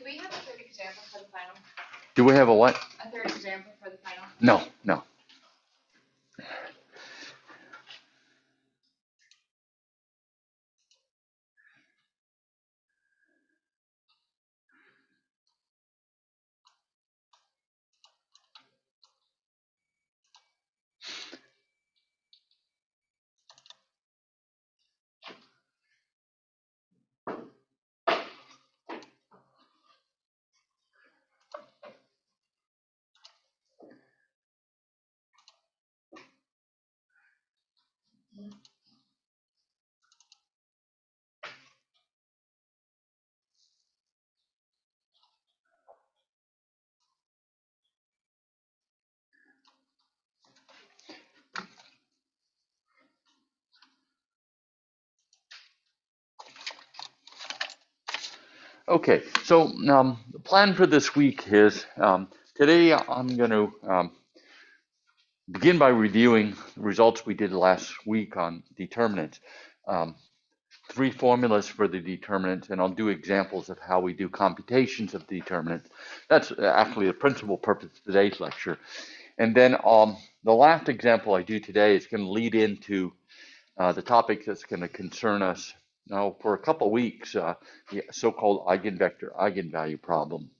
we have a third example for the final? Do we have a what? A third example for the final? No, no. Okay, so the plan for this week is today I'm going to begin by reviewing the results we did last week on determinants. 3 formulas for the determinants, and I'll do examples of how we do computations of determinants. That's actually the principal purpose of today's lecture. And then the last example I do today is going to lead into the topic that's going to concern us now for a couple of weeks, the so-called eigenvector eigenvalue problem.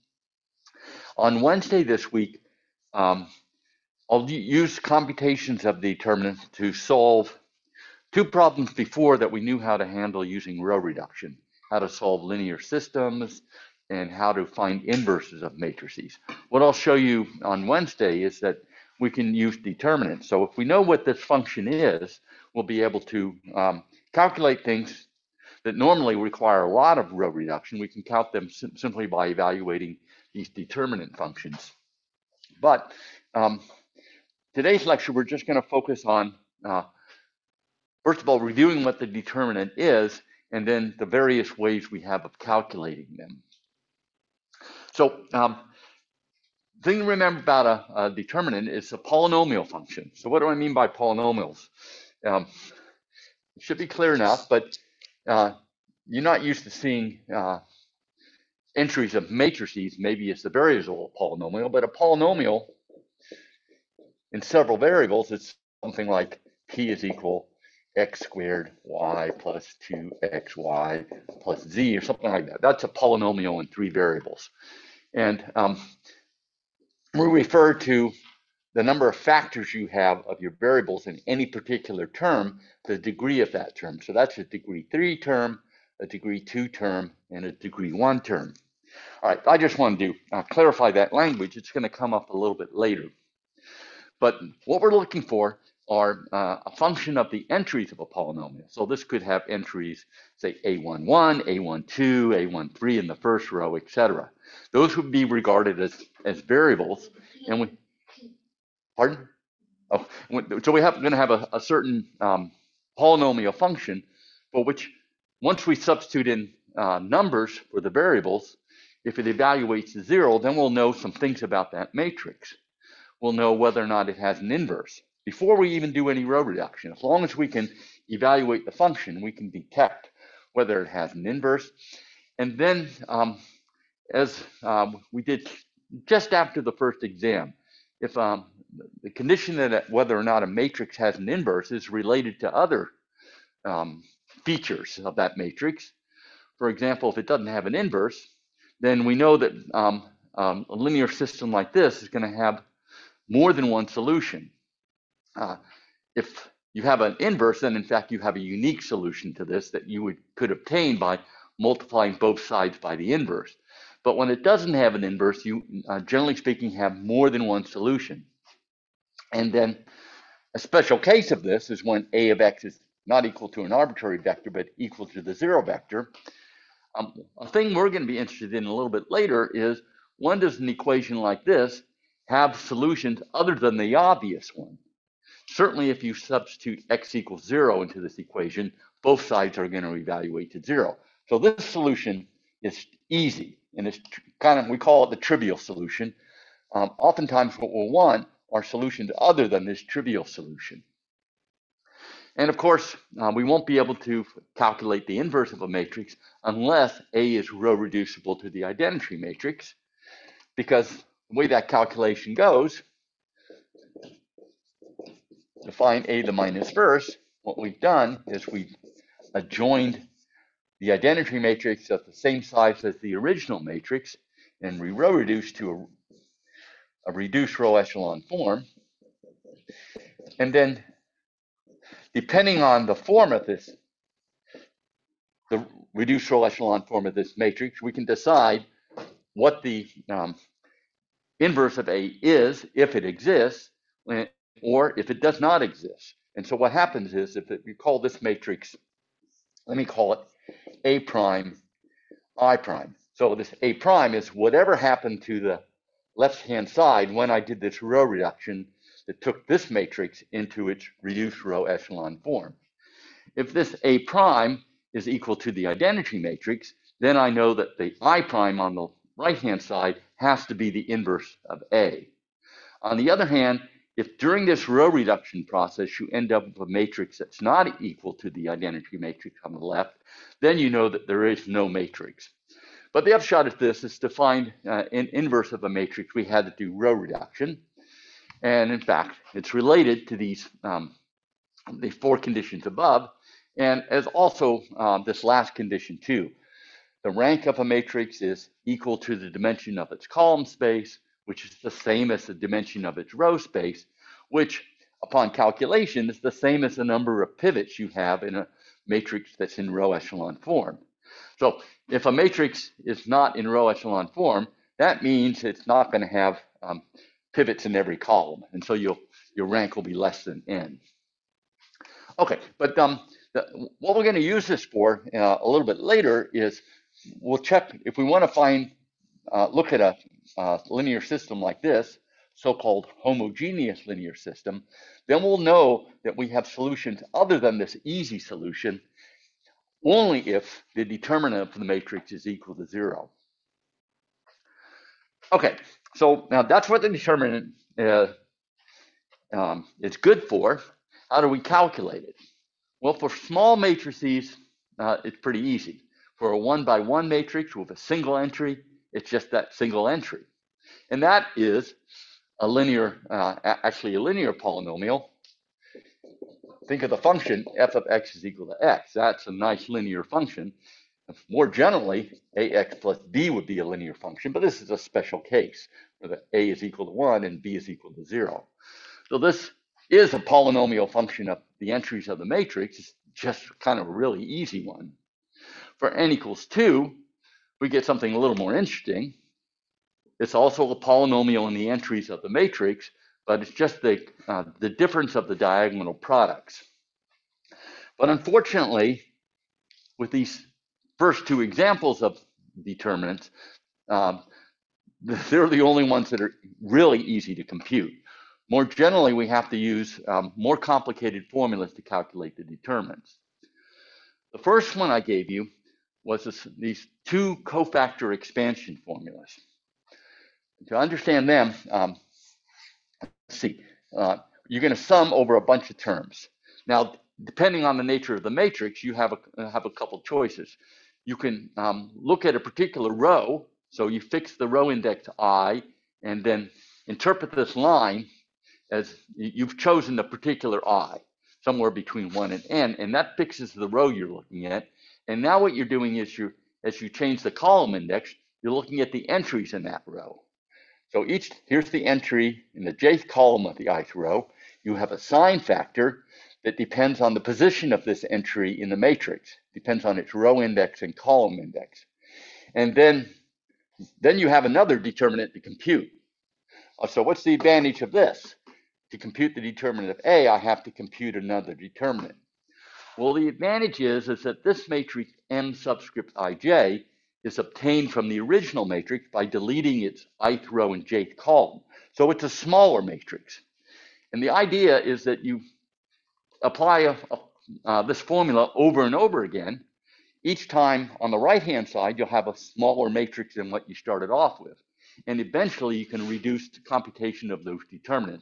On Wednesday this week, I'll use computations of determinants to solve 2 problems before that we knew how to handle using row reduction, how to solve linear systems and how to find inverses of matrices. What I'll show you on Wednesday is that we can use determinants. So if we know what this function is, we'll be able to calculate things that normally require a lot of row reduction. We can count them simply by evaluating these determinant functions. But today's lecture, we're just going to focus on first of all, reviewing what the determinant is, and then the various ways we have of calculating them. So, the thing to remember about a determinant is a polynomial function. So what do I mean by polynomials? It should be clear enough, but you're not used to seeing entries of matrices. Maybe it's the variable polynomial, but a polynomial in several variables, it's something like p is equal x squared y plus 2xy plus z or something like that. That's a polynomial in 3 variables. And we refer to the number of factors you have of your variables in any particular term, the degree of that term. So that's a degree 3 term, a degree 2 term, and a degree 1 term. All right, I just wanted to clarify that language. It's going to come up a little bit later. But what we're looking for are a function of the entries of a polynomial. So this could have entries, say a11, a12, a13 in the first row, etc. Those would be regarded as variables. And we, pardon? Oh, so we're going to have a certain polynomial function for which, once we substitute in numbers for the variables, if it evaluates to 0, then we'll know some things about that matrix. We'll know whether or not it has an inverse before we even do any row reduction. As long as we can evaluate the function, we can detect whether it has an inverse. And then, as we did just after the first exam, if the condition that whether or not a matrix has an inverse is related to other features of that matrix, for example, if it doesn't have an inverse, then we know that a linear system like this is going to have more than one solution. If you have an inverse, then in fact you have a unique solution to this that you could obtain by multiplying both sides by the inverse. But when it doesn't have an inverse, you generally speaking have more than one solution. And then a special case of this is when a of x is not equal to an arbitrary vector but equal to the 0 vector. A thing we're going to be interested in a little bit later is, when does an equation like this have solutions other than the obvious one? Certainly, if you substitute x equals 0 into this equation, both sides are going to evaluate to 0. So this solution is easy, and it's kind of, we call it the trivial solution. Oftentimes what we'll want are solutions other than this trivial solution. And of course, we won't be able to calculate the inverse of a matrix unless A is row reducible to the identity matrix, because the way that calculation goes, to find A the minus verse, what we've done is we've adjoined the identity matrix at the same size as the original matrix and we row reduced to a reduced row echelon form. And then depending on the form of this, the reduced row echelon form of this matrix, we can decide what the inverse of A is, if it exists, or if it does not exist. And so what happens is, if we call this matrix, let me call it A prime, I prime. So this A prime is whatever happened to the left-hand side when I did this row reduction that took this matrix into its reduced row echelon form. If this A prime is equal to the identity matrix, then I know that the I prime on the right-hand side has to be the inverse of A. On the other hand, if during this row reduction process you end up with a matrix that's not equal to the identity matrix on the left, then you know that there is no matrix. But the upshot of this is to find an inverse of a matrix, we had to do row reduction. And in fact, it's related to these the four conditions above, and as also this last condition too. The rank of a matrix is equal to the dimension of its column space, which is the same as the dimension of its row space, which upon calculation is the same as the number of pivots you have in a matrix that's in row echelon form. So if a matrix is not in row echelon form, that means it's not going to have pivots in every column, and so your rank will be less than n. Okay, but what we're going to use this for a little bit later is we'll check if we want to find, look at a linear system like this, so-called homogeneous linear system, then we'll know that we have solutions other than this easy solution only if the determinant of the matrix is equal to 0. Okay, so now that's what the determinant is good for. How do we calculate it? Well, for small matrices, it's pretty easy. For a 1-by-1 matrix with a single entry, it's just that single entry. And that is a linear, actually a linear polynomial. Think of the function f of x is equal to x. That's a nice linear function. More generally, ax plus b would be a linear function, but this is a special case where the a is equal to 1 and b is equal to 0. So this is a polynomial function of the entries of the matrix. It's just kind of a really easy one. For n equals 2, we get something a little more interesting. It's also a polynomial in the entries of the matrix, but it's just the difference of the diagonal products. But unfortunately, with these first two examples of determinants, they're the only ones that are really easy to compute. More generally, we have to use more complicated formulas to calculate the determinants. The first one I gave you was these two cofactor expansion formulas. To understand them, let's see, you're going to sum over a bunch of terms. Now, depending on the nature of the matrix, you have a couple choices. You can look at a particular row, so you fix the row index I, and then interpret this line as you've chosen a particular I, somewhere between 1 and n, and that fixes the row you're looking at. And now what you're doing is as you change the column index, you're looking at the entries in that row. So here's the entry in the jth column of the ith row. You have a sign factor that depends on the position of this entry in the matrix, depends on its row index and column index. And then you have another determinant to compute. So what's the advantage of this? To compute the determinant of A, I have to compute another determinant. Well, the advantage is that this matrix M subscript ij is obtained from the original matrix by deleting its ith row and jth column. So it's a smaller matrix. And the idea is that you apply this formula over and over again. Each time on the right-hand side, you'll have a smaller matrix than what you started off with. And eventually, you can reduce the computation of those determinants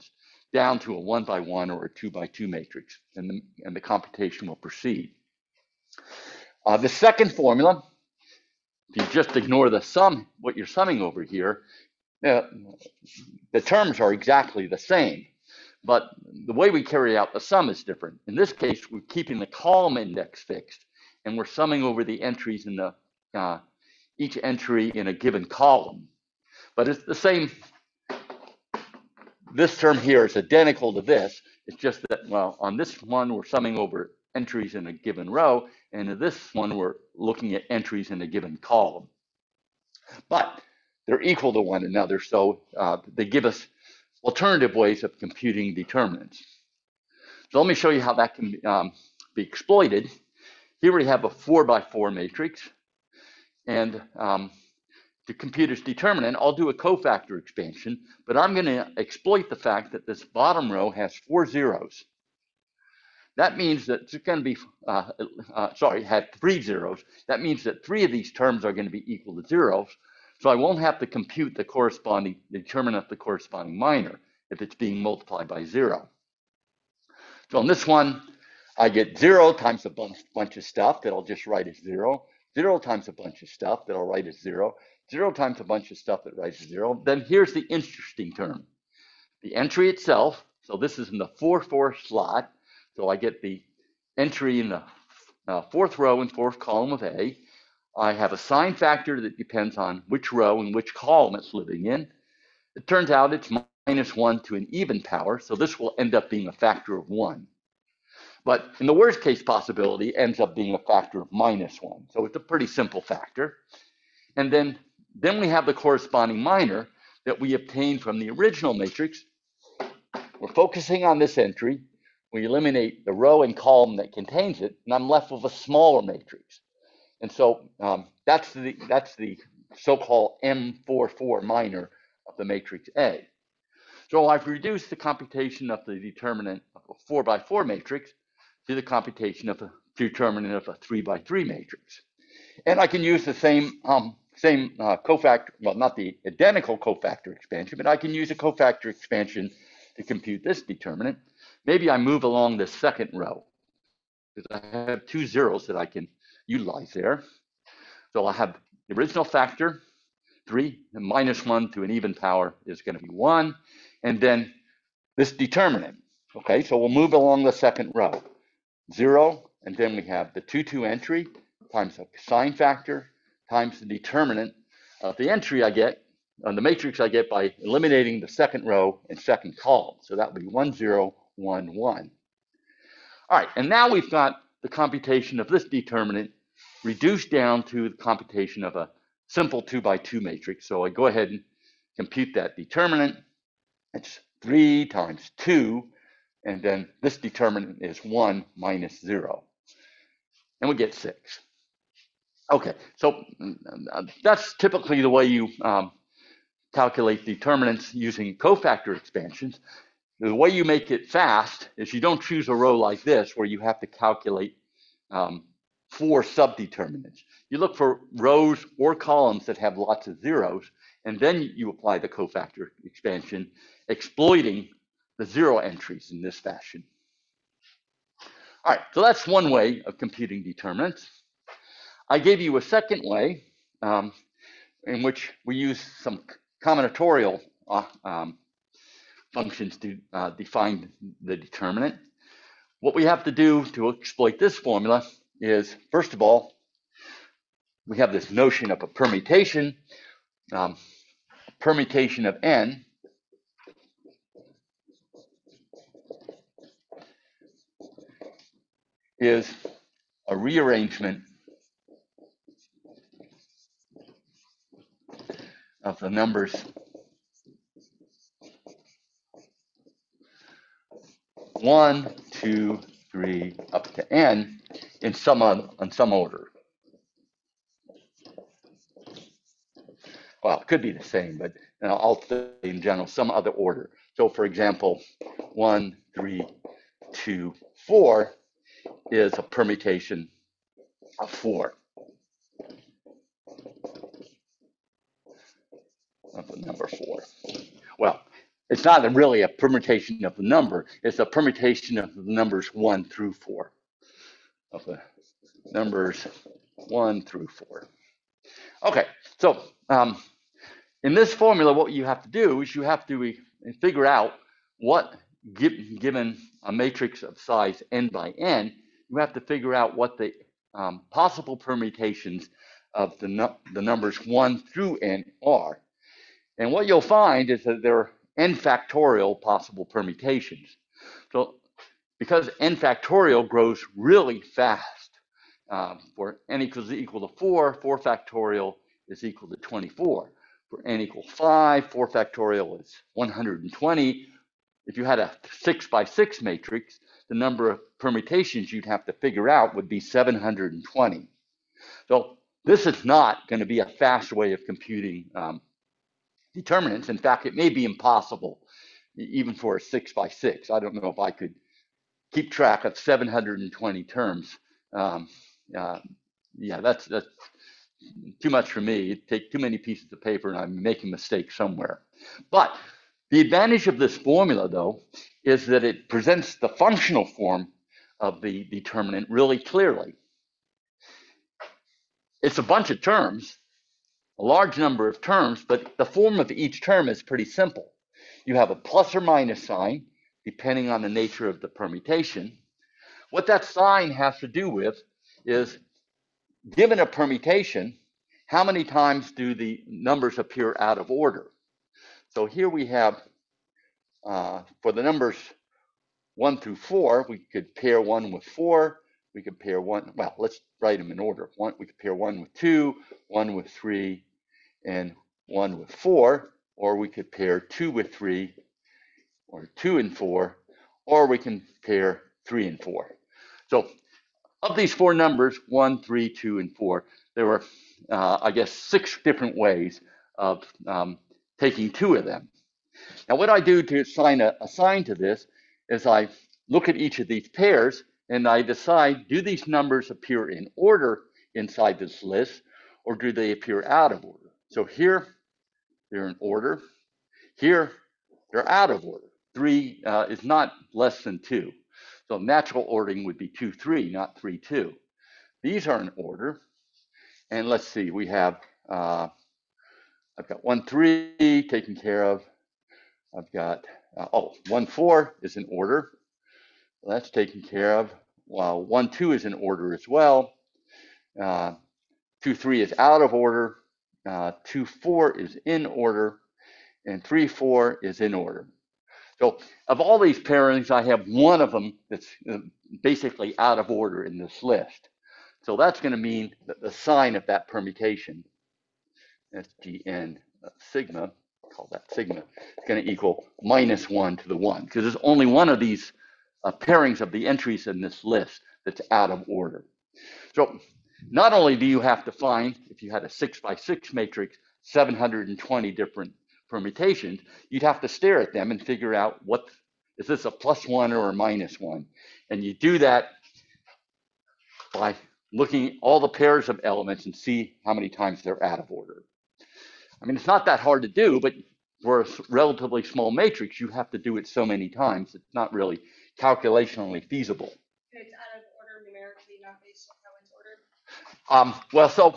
down to a 1 by 1 or a 2 by 2 matrix, and the computation will proceed. The second formula, if you just ignore the sum, what you're summing over here, the terms are exactly the same, but the way we carry out the sum is different. In this case, we're keeping the column index fixed, and we're summing over the entries in the each entry in a given column. But it's the same. This term here is identical to this. It's just that, well, on this one, we're summing over entries in a given row, and in this one, we're looking at entries in a given column. But they're equal to one another, so they give us alternative ways of computing determinants. So let me show you how that can be exploited. Here we have a 4 by 4 matrix, and to compute its determinant, I'll do a cofactor expansion, but I'm going to exploit the fact that this bottom row has 4 zeros. That means that it's going to be, had 3 zeros. That means that 3 of these terms are going to be equal to zeros, so I won't have to compute the corresponding determinant of the corresponding minor if it's being multiplied by 0. So on this one, I get 0 times a bunch of stuff that I'll just write as 0, 0 times a bunch of stuff that I'll write as 0, 0 times a bunch of stuff that writes as 0. Then here's the interesting term. The entry itself, so this is in the 4-4 slot, so I get the entry in the 4th row and 4th column of A. I have a sign factor that depends on which row and which column it's living in. It turns out it's -1 to an even power, so this will end up being a factor of 1. But in the worst case possibility, it ends up being a factor of -1. So it's a pretty simple factor. And then we have the corresponding minor that we obtained from the original matrix. We're focusing on this entry. We eliminate the row and column that contains it, and I'm left with a smaller matrix. And so that's the so-called M44 minor of the matrix A. So I've reduced the computation of the determinant of a 4 by 4 matrix to the computation of a determinant of a 3 by 3 matrix. And I can use the same cofactor, well, not the identical cofactor expansion, but I can use a cofactor expansion to compute this determinant. Maybe I move along the second row, because I have 2 zeros that I can utilize there. So I'll have the original factor, 3, and -1 to an even power is going to be 1. And then this determinant. Okay, so we'll move along the second row. 0, and then we have the 2-2 entry times a sign factor times the determinant of the entry I get, on the matrix I get by eliminating the second row and second column. So that would be 1, 0, 1, 1. All right, and now we've got the computation of this determinant reduced down to the computation of a simple 2 by 2 matrix. So I go ahead and compute that determinant. It's 3 times 2, and then this determinant is 1 minus 0. And we get 6. Okay, so that's typically the way you calculate determinants using cofactor expansions. The way you make it fast is you don't choose a row like this where you have to calculate 4 subdeterminants. You look for rows or columns that have lots of zeros, and then you apply the cofactor expansion, exploiting the 0 entries in this fashion. All right, so that's one way of computing determinants. I gave you a second way in which we use some combinatorial functions to define the determinant. What we have to do to exploit this formula is, first of all, we have this notion of a permutation. Permutation of n is a rearrangement of the numbers 1, 2, 3, up to n in some order. Well, it could be the same, but I'll say in general some other order. So, for example, 1, 3, 2, 4 is a permutation of 4 of the number 4. Well, it's not really a permutation of the number, it's a permutation of the numbers 1 through 4. Of the numbers 1 through 4. Okay, so in this formula, what you have to do is you have to figure out what, given a matrix of size n by n, you have to figure out what the possible permutations of the numbers 1 through n are. And what you'll find is that there are n factorial possible permutations. So because n factorial grows really fast, for n equal to 4, 4 factorial is equal to 24. For n equals 5, 4 factorial is 120. If you had a 6 by 6 matrix, the number of permutations you'd have to figure out would be 720. So this is not going to be a fast way of computing determinants. In fact, it may be impossible, even for a 6 by 6. I don't know if I could keep track of 720 terms. Yeah, that's too much for me. It'd take too many pieces of paper and I'm making mistakes somewhere. But the advantage of this formula, though, is that it presents the functional form of the determinant really clearly. It's a bunch of terms, a large number of terms, but the form of each term is pretty simple. You have a plus or minus sign, depending on the nature of the permutation. What that sign has to do with is, given a permutation, how many times do the numbers appear out of order? So here we have, for the numbers 1 through 4, we could pair 1 with 4. We could pair 1, well, let's write them in order. We could pair 1 with 2, 1 with 3, and 1 with 4. Or we could pair 2 with 3, or 2 and 4. Or we can pair 3 and 4. So of these 4 numbers, 1, 3, 2, and 4, there were, I guess, 6 different ways of taking 2 of them. Now, what I do to assign a sign to this is I look at each of these pairs and I decide, do these numbers appear in order inside this list, or do they appear out of order? So here, they're in order. Here, they're out of order. 3 is not less than 2. So natural ordering would be 2, 3, not 3, 2. These are in order. And let's see, we have, I've got 1, 3 taken care of. I've got, 1, 4 is in order. Well, that's taken care of. Well, 1, 2 is in order as well. 2, 3 is out of order. 2, 4 is in order. And 3, 4 is in order. So of all these pairings, I have one of them that's basically out of order in this list. So that's going to mean that the sign of that permutation, that's Gn sigma, call that sigma, is going to equal -1 to the 1, because there's only one of these pairings of the entries in this list that's out of order. So not only do you have to find, if you had a 6 by 6 matrix, 720 different permutations, you'd have to stare at them and figure out, what is this, a +1 or a -1? And you do that by looking at all the pairs of elements and see how many times they're out of order. I mean, it's not that hard to do, but for a relatively small matrix, you have to do it so many times, it's not really calculationally feasible. It's out of order numerically, not based on how it's ordered. Well, so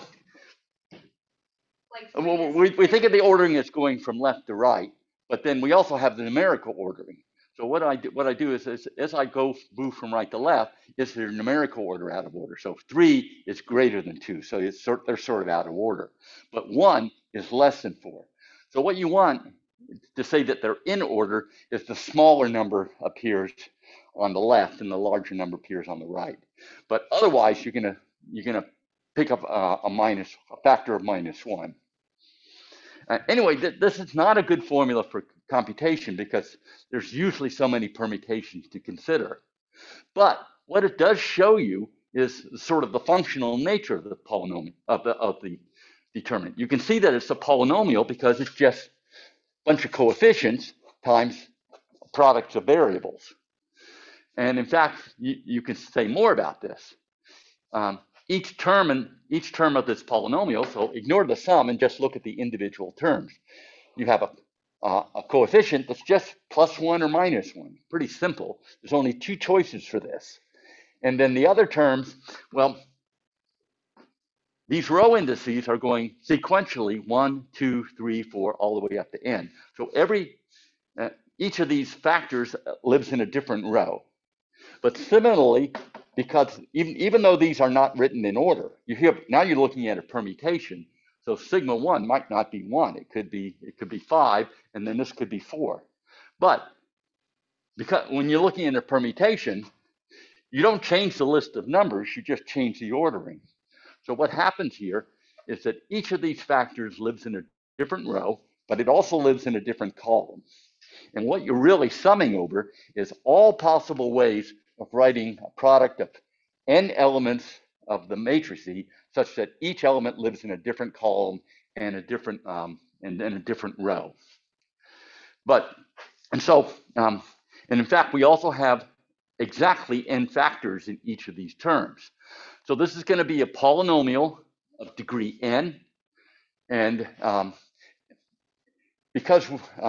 Like we think of the ordering as going from left to right, but then we also have the numerical ordering. So what I do is as I move from right to left, is their numerical order out of order. So 3 is greater than 2, so they're sort of out of order. But 1 is less than 4. So what you want to say that they're in order is the smaller number appears on the left and the larger number appears on the right. But otherwise, you're gonna pick up a factor of -1. Anyway, this is not a good formula for computation because there's usually so many permutations to consider. But what it does show you is sort of the functional nature of the polynomial, of the determinant. You can see that it's a polynomial because it's just a bunch of coefficients times products of variables. And in fact, you can say more about this. Each term of this polynomial, so ignore the sum and just look at the individual terms. You have a coefficient that's just +1 or -1. Pretty simple. There's only two choices for this. And then the other terms, well, these row indices are going sequentially 1, 2, 3, 4, all the way up to n. So each of these factors lives in a different row. But similarly, because even though these are not written in order, now you're looking at a permutation. So sigma 1 might not be 1. It could be 5, and then this could be 4. But because when you're looking at a permutation, you don't change the list of numbers, you just change the ordering. So what happens here is that each of these factors lives in a different row, but it also lives in a different column. And what you're really summing over is all possible ways of writing a product of n elements of the matrix such that each element lives in a different column and a different row. And in fact, we also have exactly n factors in each of these terms. So this is going to be a polynomial of degree n, and because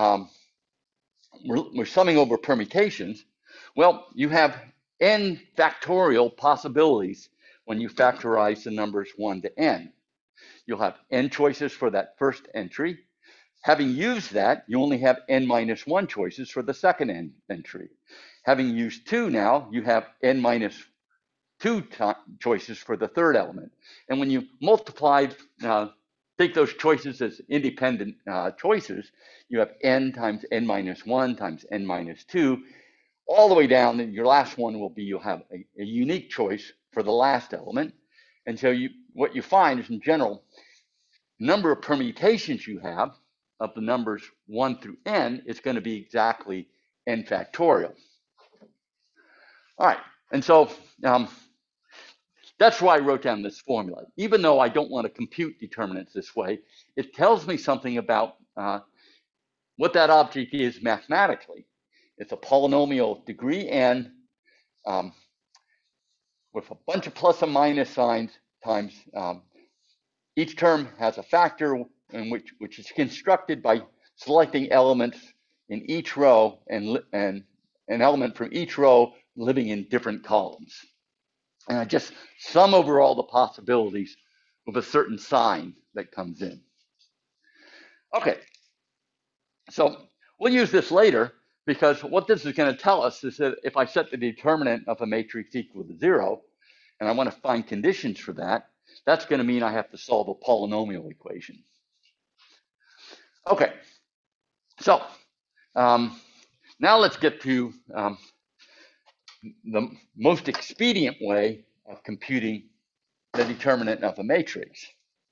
we're summing over permutations, well, you have n factorial possibilities when you factorize the numbers 1 to n. You'll have n choices for that first entry. Having used that, you only have n minus 1 choices for the second entry. Having used 2 now, you have n minus 2 choices for the third element. And when you multiply, take those choices as independent choices, you have n times n minus 1 times n minus 2, all the way down, and your last one will be you'll have a unique choice for the last element. And so what you find is, in general, number of permutations you have of the numbers 1 through n is going to be exactly n factorial. All right, and so that's why I wrote down this formula. Even though I don't want to compute determinants this way, it tells me something about what that object is mathematically. It's a polynomial of degree n with a bunch of plus and minus signs times each term has a factor in which is constructed by selecting elements in each row and an element from each row living in different columns. And I just sum over all the possibilities with a certain sign that comes in. Okay, so we'll use this later because what this is going to tell us is that if I set the determinant of a matrix equal to 0, and I want to find conditions for that, that's going to mean I have to solve a polynomial equation. Okay, so now let's get to the most expedient way of computing the determinant of a matrix.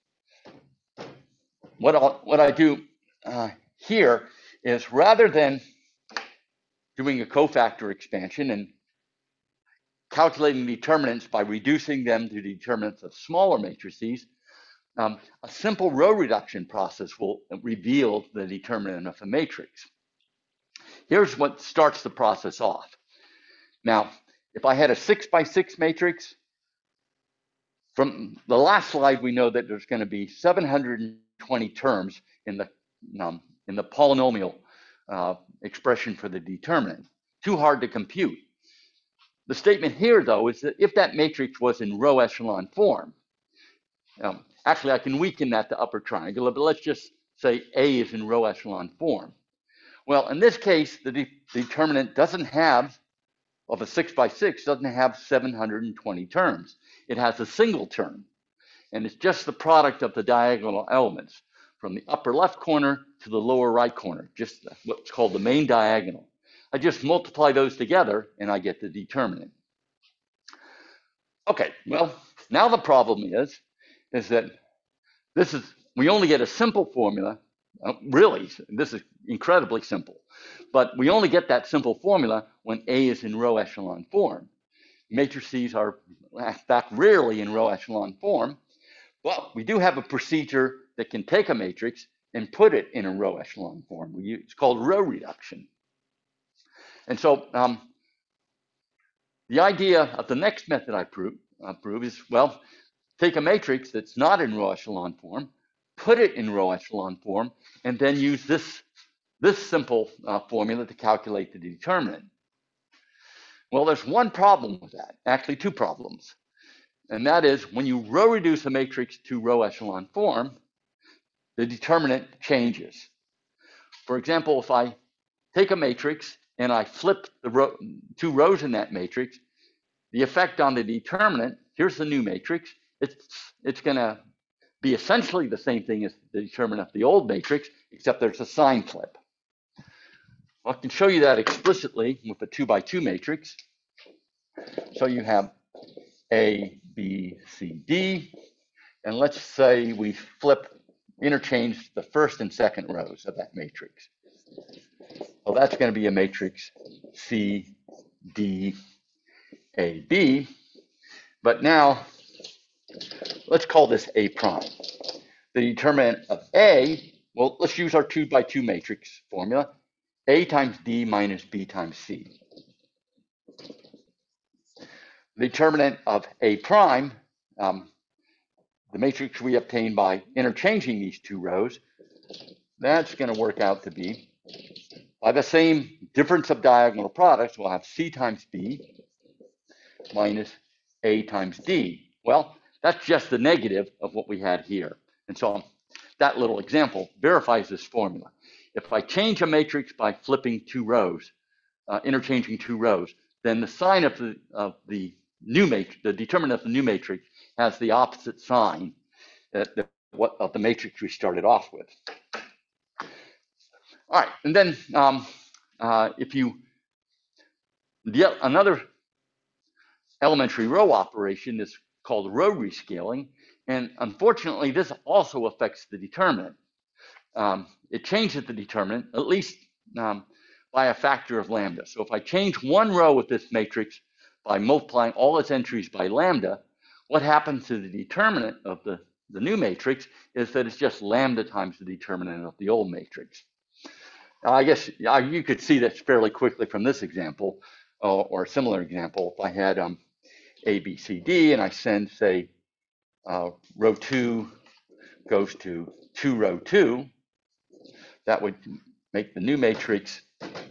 What I do here is, rather than doing a cofactor expansion and calculating determinants by reducing them to determinants of smaller matrices, a simple row reduction process will reveal the determinant of a matrix. Here's what starts the process off. Now, if I had a 6 by 6 matrix, from the last slide, we know that there's going to be 720 terms in the polynomial expression for the determinant. Too hard to compute. The statement here, though, is that if that matrix was in row echelon form, actually, I can weaken that to upper triangle, but let's just say A is in row echelon form. Well, in this case, the determinant doesn't have, of a 6 by 6, doesn't have 720 terms. It has a single term, and it's just the product of the diagonal elements from the upper left corner to the lower right corner, just what's called the main diagonal. I just multiply those together, and I get the determinant. Okay, well, now the problem is that we only get a simple formula. Really, this is incredibly simple. But we only get that simple formula when A is in row echelon form. Matrices are, in fact, rarely in row echelon form. But we do have a procedure that can take a matrix and put it in a row echelon form. It's called row reduction. And so the idea of the next method I prove is, well, take a matrix that's not in row echelon form, put it in row echelon form, and then use this this simple formula to calculate the determinant. Well, there's one problem with that, actually two problems. And that is when you row reduce a matrix to row echelon form, the determinant changes. For example, if I take a matrix and I flip the two rows in that matrix, the effect on the determinant, here's the new matrix, it's going to be essentially the same thing as the determinant of the old matrix, except there's a sign flip. I can show you that explicitly with a 2 by 2 matrix. So you have A, B, C, D, and let's say we interchange the first and second rows of that matrix. Well, that's going to be a matrix C, D, A, B. But now, let's call this A prime. The determinant of A, well, let's use our 2 by 2 matrix formula. A times D minus B times C. The determinant of A prime, the matrix we obtain by interchanging these two rows, that's going to work out to be, by the same difference of diagonal products, we'll have C times B minus A times D. Well, that's just the negative of what we had here. And so that little example verifies this formula. If I change a matrix by flipping two rows, interchanging two rows, then the sign of the new matrix, the determinant of the new matrix, has the opposite sign of the matrix we started off with. All right, and then another elementary row operation is called row rescaling, and unfortunately, this also affects the determinant. It changes the determinant, at least by a factor of lambda. So if I change one row with this matrix by multiplying all its entries by lambda, what happens to the determinant of the new matrix is that it's just lambda times the determinant of the old matrix. I guess you could see this fairly quickly from this example, or a similar example. If I had A, B, C, D, and I send, say, row 2 goes to 2, row 2, that would make the new matrix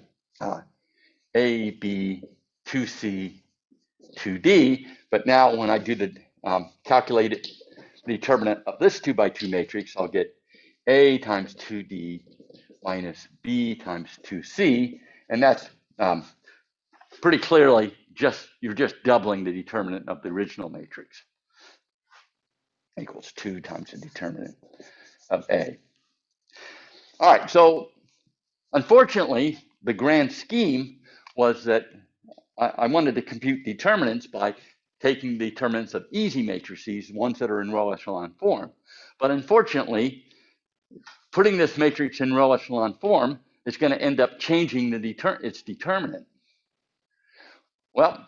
A, B, 2C, 2D. But now when I do the calculated determinant of this 2 by 2 matrix, I'll get A times 2D minus B times 2C. And that's pretty clearly you're just doubling the determinant of the original matrix. Equals 2 times the determinant of A. All right, so unfortunately, the grand scheme was that I wanted to compute determinants by taking the determinants of easy matrices, ones that are in row echelon form. But unfortunately, putting this matrix in row echelon form is going to end up changing its determinant. Well,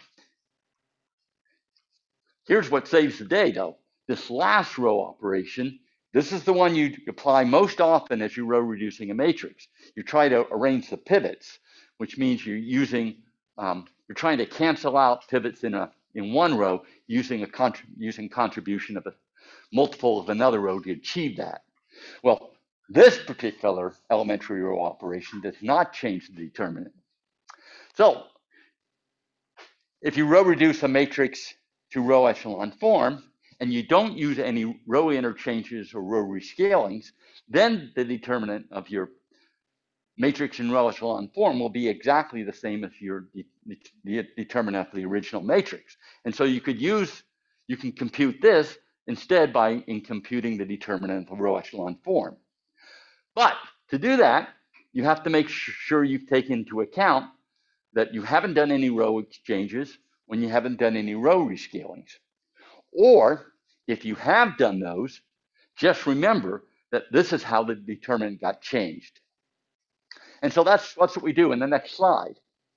here's what saves the day, though. This last row operation, this is the one you apply most often as you're row reducing a matrix. You try to arrange the pivots, which means you're trying to cancel out pivots in one row using contribution of a multiple of another row to achieve that. Well, this particular elementary row operation does not change the determinant. So if you row reduce a matrix to row echelon form, and you don't use any row interchanges or row rescalings, then the determinant of your matrix in row echelon form will be exactly the same as the determinant of the original matrix. And so you can compute this instead in computing the determinant of the row echelon form. But to do that, you have to make sure you've taken into account that you haven't done any row exchanges when you haven't done any row rescalings. Or if you have done those, just remember that this is how the determinant got changed. And so that's what we do in the next slide.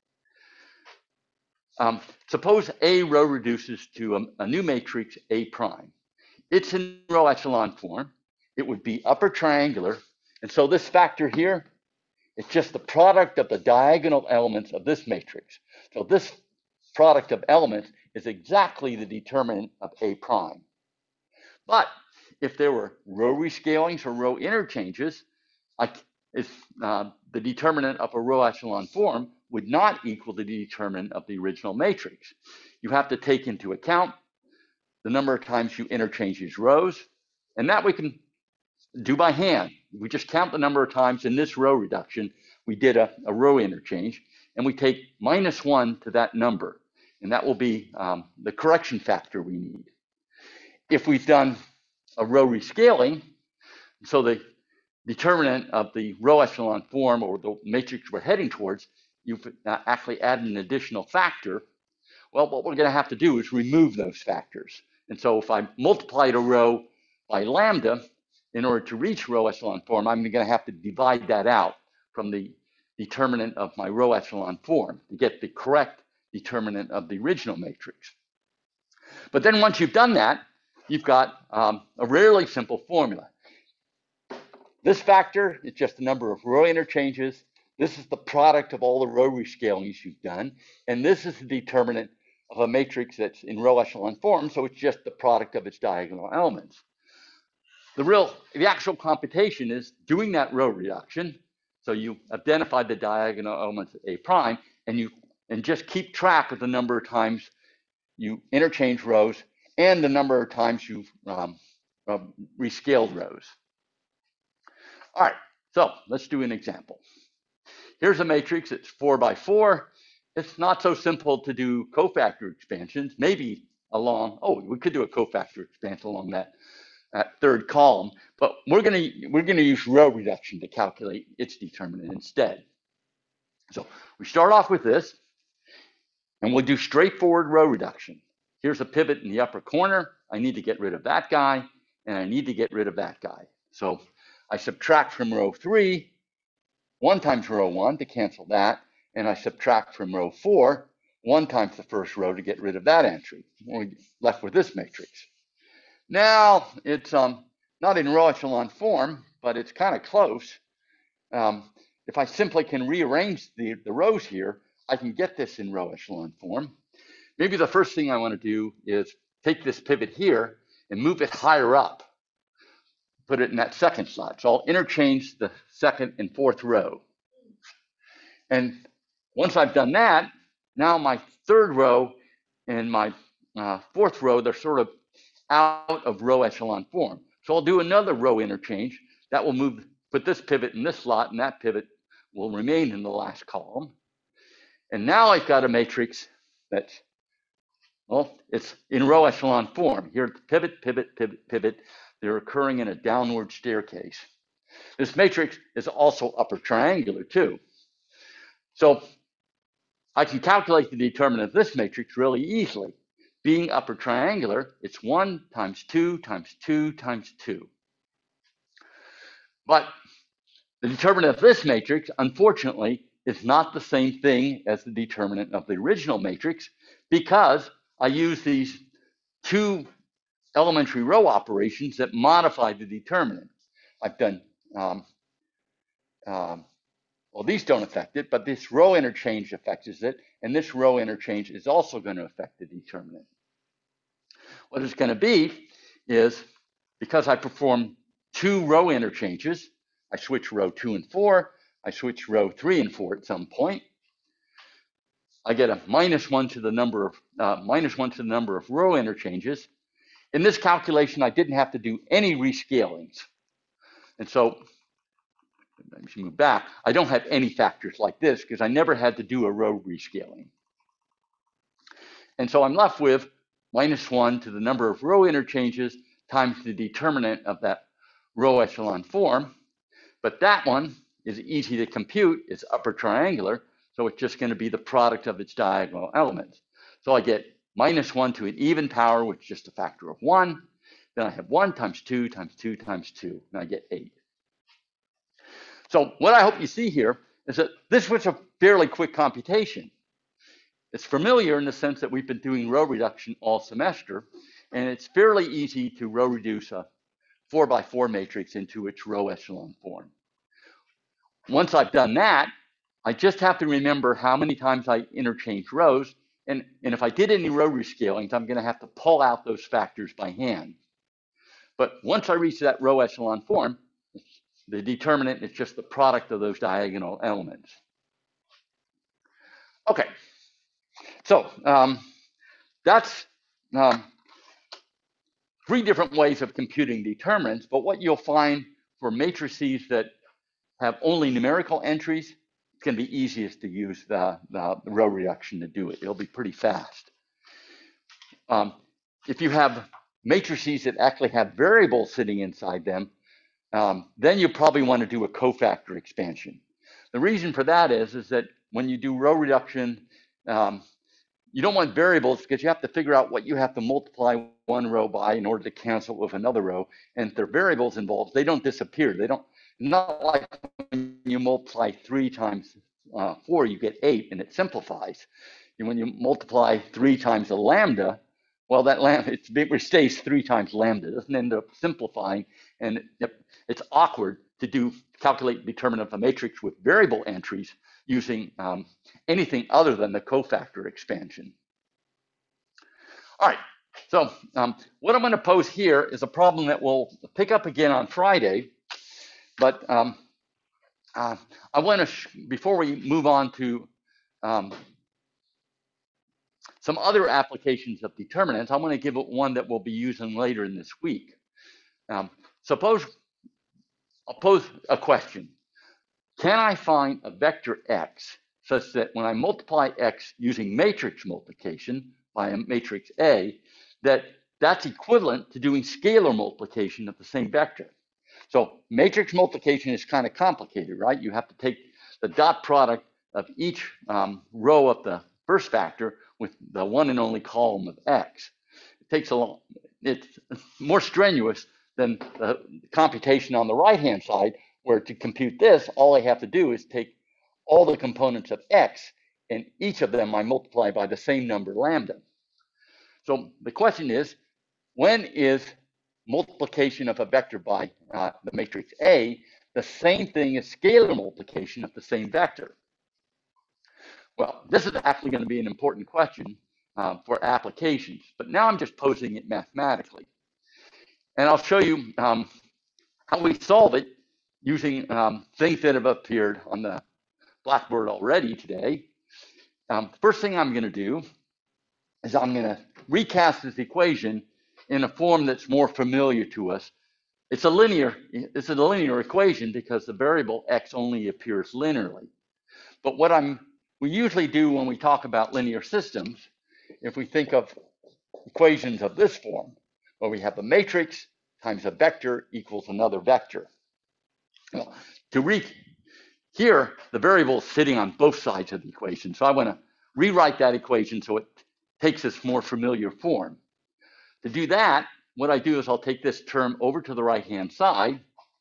Suppose A row reduces to a new matrix A prime. It's in row echelon form. It would be upper triangular. And so this factor here, it's just the product of the diagonal elements of this matrix. So this product of elements is exactly the determinant of A prime. But if there were row rescalings or row interchanges, is the determinant of a row echelon form would not equal the determinant of the original matrix. You have to take into account the number of times you interchange these rows, and that we can do by hand. We just count the number of times in this row reduction we did a row interchange, and we take -1 to that number, and that will be the correction factor we need. If we've done a row rescaling, so the determinant of the row echelon form or the matrix we're heading towards, you've actually added an additional factor. Well, what we're going to have to do is remove those factors. And so if I multiplied a row by lambda in order to reach row echelon form, I'm going to have to divide that out from the determinant of my row echelon form to get the correct determinant of the original matrix. But then once you've done that, you've got a rarely simple formula. This factor is just the number of row interchanges. This is the product of all the row rescalings you've done. And this is the determinant of a matrix that's in row echelon form, so it's just the product of its diagonal elements. The actual computation is doing that row reduction. So you identify the diagonal elements at A prime, and just keep track of the number of times you interchange rows and the number of times you've rescaled rows. All right, so let's do an example. Here's a matrix, it's 4 by 4. It's not so simple to do cofactor expansions, maybe along, we could do a cofactor expansion along that third column, but we're gonna use row reduction to calculate its determinant instead. So we start off with this, and we'll do straightforward row reduction. Here's a pivot in the upper corner. I need to get rid of that guy, and I need to get rid of that guy. So I subtract from row 3, 1 times row 1 to cancel that, and I subtract from row 4, 1 times the first row to get rid of that entry. We're left with this matrix. Now, it's not in row echelon form, but it's kind of close. If I simply can rearrange the rows here, I can get this in row echelon form. Maybe the first thing I want to do is take this pivot here and move it higher up, put it in that second slot. So I'll interchange the second and fourth row. And once I've done that, now my third row and my fourth row, they're sort of out of row echelon form. So I'll do another row interchange. That will put this pivot in this slot, and that pivot will remain in the last column. And now I've got a matrix that's, it's in row echelon form. Here, pivot, pivot, pivot, pivot. They're occurring in a downward staircase. This matrix is also upper triangular too. So I can calculate the determinant of this matrix really easily. Being upper triangular, it's 1 times 2 times 2 times 2. But the determinant of this matrix, unfortunately, is not the same thing as the determinant of the original matrix, because I use these 2 elementary row operations that modify the determinant. I've done, these don't affect it, but this row interchange affects it, and this row interchange is also going to affect the determinant. What it's going to be is, because I perform 2 row interchanges, I switch row 2 and 4, I switch row 3 and 4 at some point, I get a -1 to the number of row interchanges. In this calculation, I didn't have to do any rescalings. And so, let me move back. I don't have any factors like this because I never had to do a row rescaling. And so I'm left with -1 to the number of row interchanges times the determinant of that row echelon form. But that one is easy to compute. It's upper triangular, so it's just going to be the product of its diagonal elements. So I get -1 to an even power, which is just a factor of 1. Then I have 1 times 2 times 2 times 2, and I get 8. So what I hope you see here is that this was a fairly quick computation. It's familiar in the sense that we've been doing row reduction all semester, and it's fairly easy to row reduce a 4 by 4 matrix into its row echelon form. Once I've done that, I just have to remember how many times I interchange rows, and if I did any row rescalings, I'm going to have to pull out those factors by hand. But once I reach that row echelon form, it's The determinant is just the product of those diagonal elements. Okay, so that's three different ways of computing determinants, but what you'll find for matrices that have only numerical entries, it's going to be easiest to use the row reduction to do it. It'll be pretty fast. If you have matrices that actually have variables sitting inside them, then you probably want to do a cofactor expansion. The reason for that is that when you do row reduction, you don't want variables because you have to figure out what you have to multiply one row by in order to cancel with another row. And if there are variables involved, they don't disappear. They don't, not like when you multiply 3 times 4, you get 8 and it simplifies. And when you multiply 3 times a lambda, well, that lambda, it stays 3 times lambda. It doesn't end up simplifying. And it's awkward to calculate determinant of a matrix with variable entries using anything other than the cofactor expansion. All right, so what I'm going to pose here is a problem that we'll pick up again on Friday, but I want to, before we move on to some other applications of determinants, I want to give it one that we'll be using later in this week. Suppose I'll pose a question. Can I find a vector x such that when I multiply x using matrix multiplication by a matrix A, that's equivalent to doing scalar multiplication of the same vector? So matrix multiplication is kind of complicated, right? You have to take the dot product of each row of the first factor with the one and only column of x. It takes a long, it's more strenuous than the computation on the right-hand side, where to compute this, all I have to do is take all the components of x, and each of them I multiply by the same number lambda. So the question is, when is multiplication of a vector by the matrix A the same thing as scalar multiplication of the same vector? Well, this is actually going to be an important question for applications, but now I'm just posing it mathematically. And I'll show you how we solve it using things that have appeared on the Blackboard already today. First thing I'm going to do is I'm going to recast this equation in a form that's more familiar to us. It's a linear equation because the variable x only appears linearly. But what we usually do when we talk about linear systems, if we think of equations of this form, where we have a matrix times a vector equals another vector. Well, here, the variable is sitting on both sides of the equation. So I want to rewrite that equation so it takes this more familiar form. To do that, what I do is I'll take this term over to the right-hand side.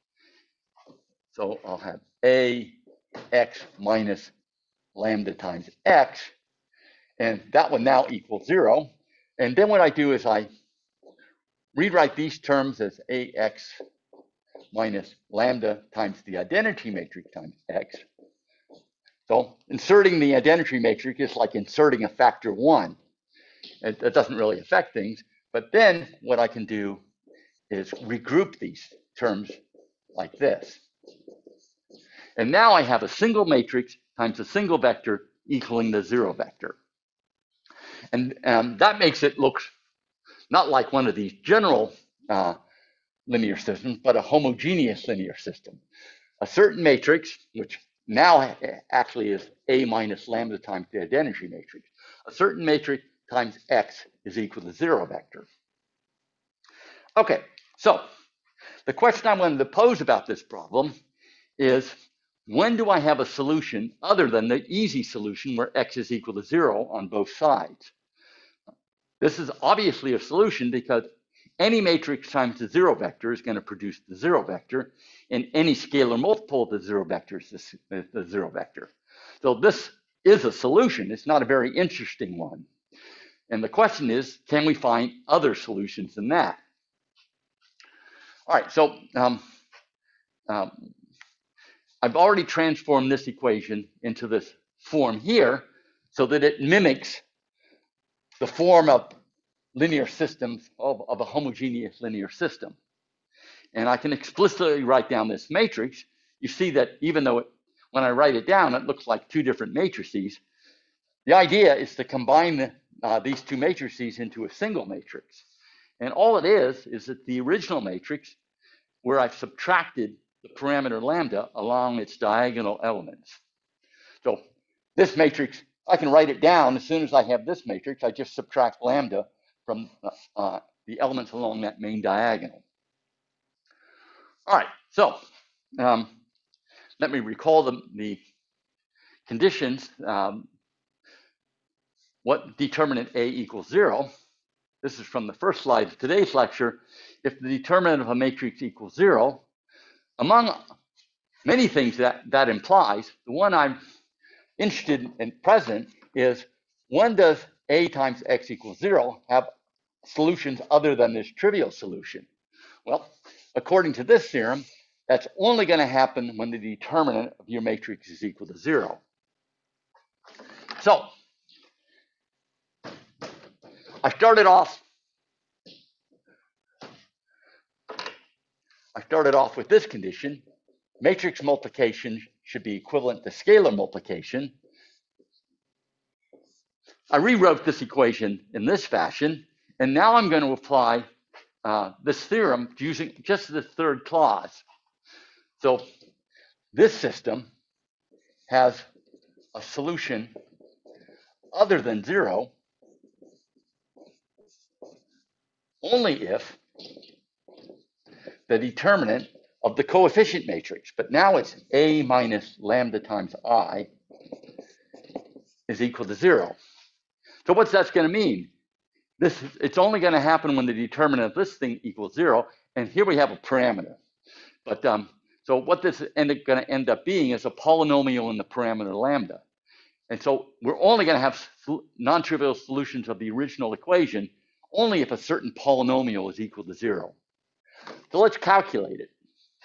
So I'll have ax minus lambda times x, and that one now equals 0. And then what I do is I rewrite these terms as ax minus lambda times the identity matrix times x. So inserting the identity matrix is like inserting a factor 1. It doesn't really affect things, but then what I can do is regroup these terms like this. And now I have a single matrix times a single vector equaling the 0 vector. And that makes it look not like one of these general linear systems, but a homogeneous linear system. A certain matrix, which now actually is A minus lambda times the identity matrix. A certain matrix times x is equal to 0 vector. Okay, so the question I wanted to pose about this problem is, when do I have a solution other than the easy solution where x is equal to 0 on both sides? This is obviously a solution because any matrix times the 0 vector is going to produce the 0 vector, and any scalar multiple of the 0 vector is the 0 vector. So this is a solution. It's not a very interesting one. And the question is, can we find other solutions than that? All right, so I've already transformed this equation into this form here so that it mimics the form of linear systems of a homogeneous linear system. and I can explicitly write down this matrix, you see that even though when I write it down, it looks like two different matrices. The idea is to combine these two matrices into a single matrix. And all it is that the original matrix, where I've subtracted the parameter lambda along its diagonal elements. So this matrix, I can write it down as soon as I have this matrix. I just subtract lambda from the elements along that main diagonal. All right, so let me recall the conditions. What determinant A equals 0? This is from the first slide of today's lecture. If the determinant of a matrix equals 0, among many things that implies, the one I'm interested in present is, when does A times X equals 0 have solutions other than this trivial solution? Well, according to this theorem, that's only going to happen when the determinant of your matrix is equal to 0. So I started off with this condition. Matrix multiplication should be equivalent to scalar multiplication. I rewrote this equation in this fashion, and now I'm going to apply this theorem using just the third clause. So this system has a solution other than 0 only if the determinant of the coefficient matrix, but now it's A minus lambda times I, is equal to 0. So what's that going to mean? It's only going to happen when the determinant of this thing equals 0, and here we have a parameter. But so what this is going to end up being is a polynomial in the parameter lambda. And so we're only going to have non-trivial solutions of the original equation only if a certain polynomial is equal to 0. So let's calculate it.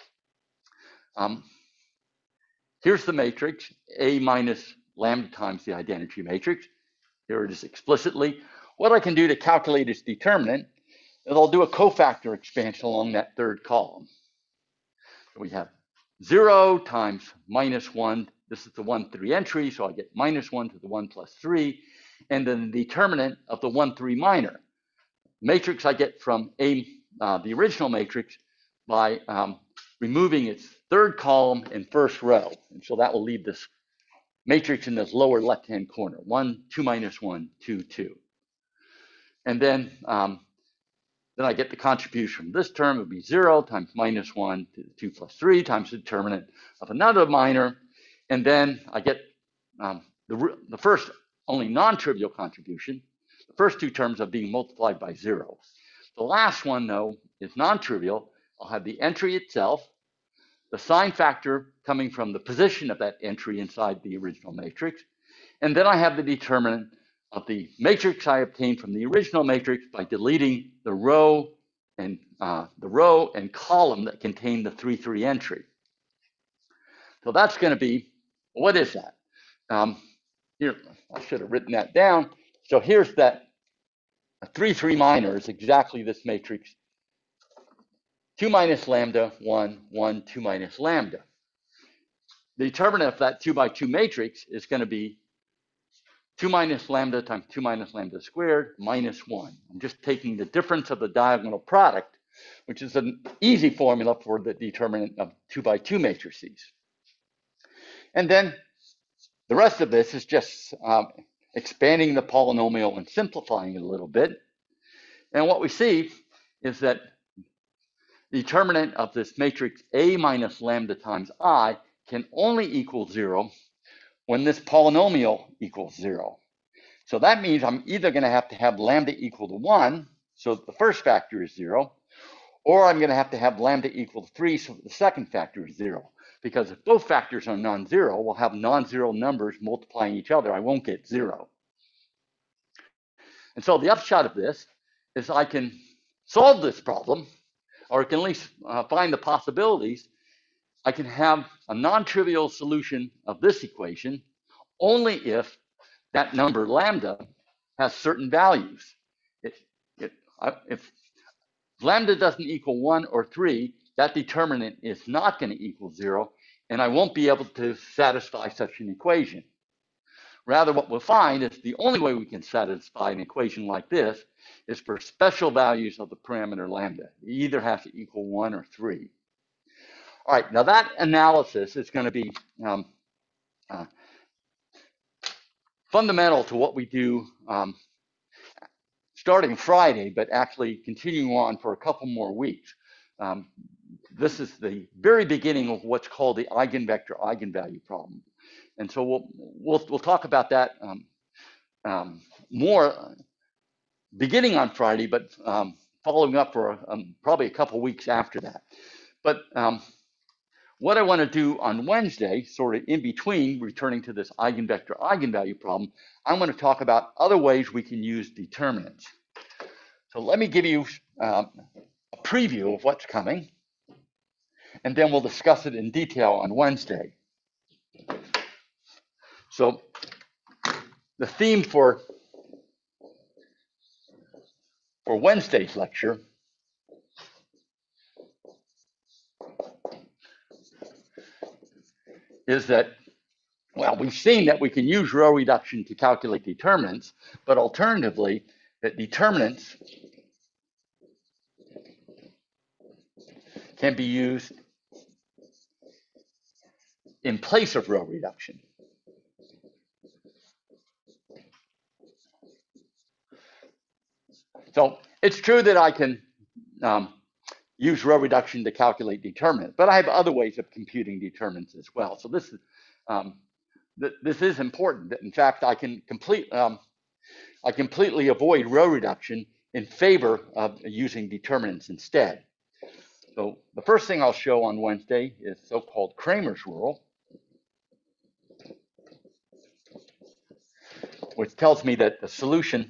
Here's the matrix, A minus lambda times the identity matrix. Here it is explicitly. What I can do to calculate its determinant is I'll do a cofactor expansion along that third column. So we have 0 times minus 1. This is the 1, 3 entry, so I get minus 1 to the 1 plus 3. And then the determinant of the 1, 3 minor. Matrix I get from the original matrix by removing its third column and first row. And so that will leave this matrix in this lower left-hand corner, 1, 2 minus 1, 2, 2. And then I get the contribution from this term. It would be 0 times minus 1 to the 2 plus 3 times the determinant of another minor. And then I get the first only non-trivial contribution. The first two terms are being multiplied by 0. The last one, though, is non-trivial. I'll have the entry itself, the sign factor coming from the position of that entry inside the original matrix, and then I have the determinant of the matrix I obtained from the original matrix by deleting the row and column that contain the 3, 3 entry. So that's going to be, what is that? Here, I should have written that down. So here's that 3, 3 minor is exactly this matrix. 2 minus lambda, 1, 1, 2 minus lambda. The determinant of that 2 by 2 matrix is going to be 2 minus lambda times 2 minus lambda squared minus 1. I'm just taking the difference of the diagonal product, which is an easy formula for the determinant of 2 by 2 matrices. And then the rest of this is just expanding the polynomial and simplifying it a little bit. And what we see is that the determinant of this matrix A minus lambda times I can only equal 0 when this polynomial equals 0. So that means I'm either going to have lambda equal to 1, so the first factor is 0, or I'm going to have lambda equal to 3, so the second factor is 0. Because if both factors are non-zero, we'll have non-zero numbers multiplying each other. I won't get 0. And so the upshot of this is I can solve this problem, or I can at least find the possibilities. I can have a non-trivial solution of this equation only if that number lambda has certain values. If lambda doesn't equal 1 or 3, that determinant is not going to equal 0, and I won't be able to satisfy such an equation. Rather, what we'll find is the only way we can satisfy an equation like this is for special values of the parameter lambda. You either have to equal 1 or 3. All right, now that analysis is going to be fundamental to what we do starting Friday, but actually continuing on for a couple more weeks. This is the very beginning of what's called the eigenvector eigenvalue problem. And so we'll talk about that more beginning on Friday, but following up for probably a couple weeks after that. But what I want to do on Wednesday, sort of in between returning to this eigenvector eigenvalue problem, I'm going to talk about other ways we can use determinants. So let me give you a preview of what's coming, and then we'll discuss it in detail on Wednesday. So the theme for Wednesday's lecture is that, well, we've seen that we can use row reduction to calculate determinants, but alternatively, that determinants can be used in place of row reduction. So it's true that I can use row reduction to calculate determinants, but I have other ways of computing determinants as well. So this is important. In fact, I can completely avoid row reduction in favor of using determinants instead. So the first thing I'll show on Wednesday is so-called Cramer's rule, which tells me that the solution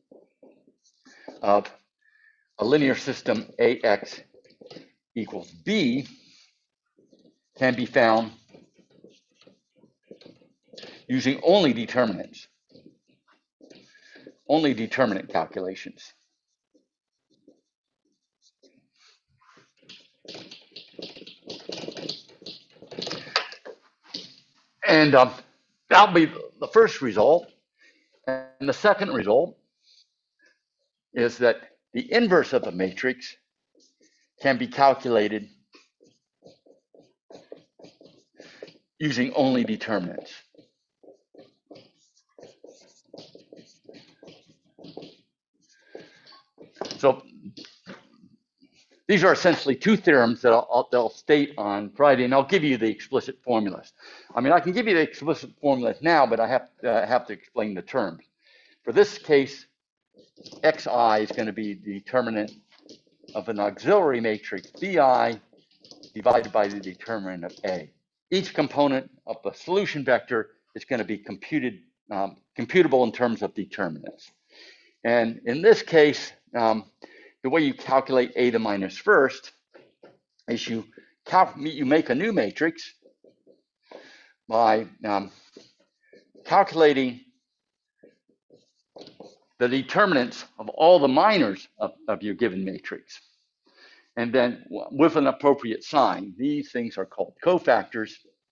of a linear system AX equals B can be found using only determinants, only determinant calculations. And that'll be the first result. And the second result is that the inverse of a matrix can be calculated using only determinants. So these are essentially two theorems that I'll state on Friday, and I'll give you the explicit formulas. I mean, I can give you the explicit formulas now, but I have to explain the terms. For this case, Xi is going to be the determinant of an auxiliary matrix Bi divided by the determinant of A. Each component of the solution vector is going to be computable in terms of determinants. And in this case, the way you calculate eta minus first is you make a new matrix by calculating the determinants of all the minors of your given matrix. And then with an appropriate sign, these things are called cofactors.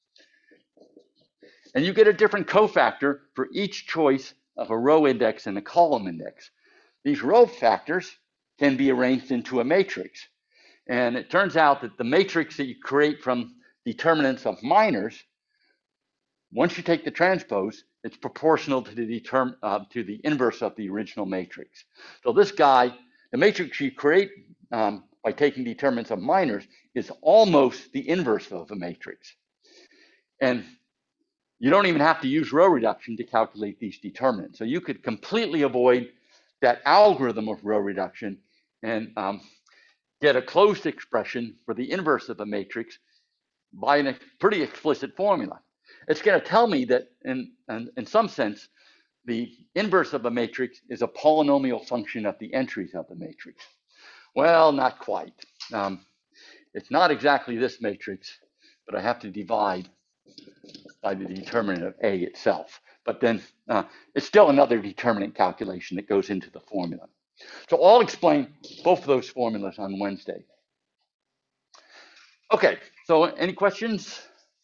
And you get a different cofactor for each choice of a row index and a column index. These row factors can be arranged into a matrix. And it turns out that the matrix that you create from determinants of minors, once you take the transpose, it's proportional to the inverse of the original matrix. So this guy, the matrix you create by taking determinants of minors is almost the inverse of a matrix. And you don't even have to use row reduction to calculate these determinants. So you could completely avoid that algorithm of row reduction and get a closed expression for the inverse of a matrix by a pretty explicit formula. It's going to tell me that in some sense, the inverse of a matrix is a polynomial function of the entries of the matrix. Well, not quite. It's not exactly this matrix, but I have to divide by the determinant of A itself. But then it's still another determinant calculation that goes into the formula. So I'll explain both of those formulas on Wednesday. Okay, so any questions?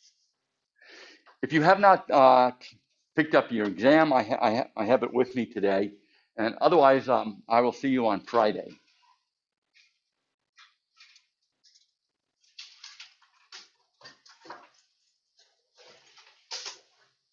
If you have not picked up your exam, I have it with me today. And otherwise, I will see you on Friday.